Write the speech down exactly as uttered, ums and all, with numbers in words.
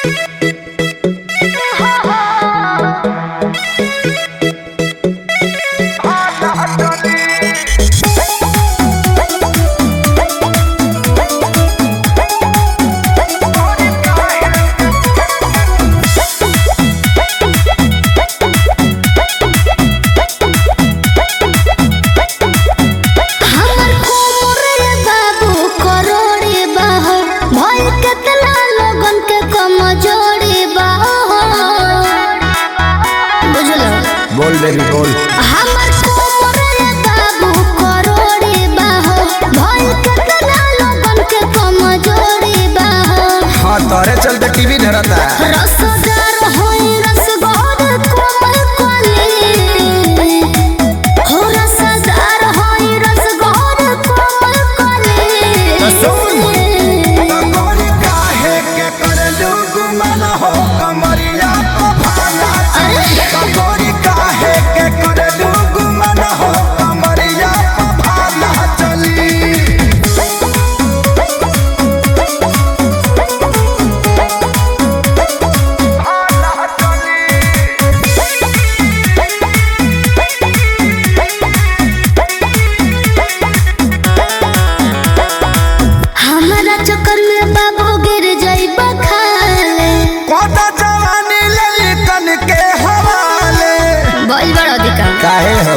बोल बेबी बोल। हमर कोमरे बाबू करोड़े बाहो भई केतना लोगन के कमजोरी बाहो। हाँ तोरे चलते टीवी धरता रसदार होई रसगोर कोमल कली हो रसदार होई रसगोर कोमल कली। तो सुन तो गोरी काहे के करलू गुमान हो कमरिया को भाला तो गोरी काहे के करलू गुमान हो कमरिया को भाला चली। हमारा चक्कर में बाबू गिर जाइबा खाले कोता जवानी ललितन के हवाले बोल बड़ा दिका काहे हो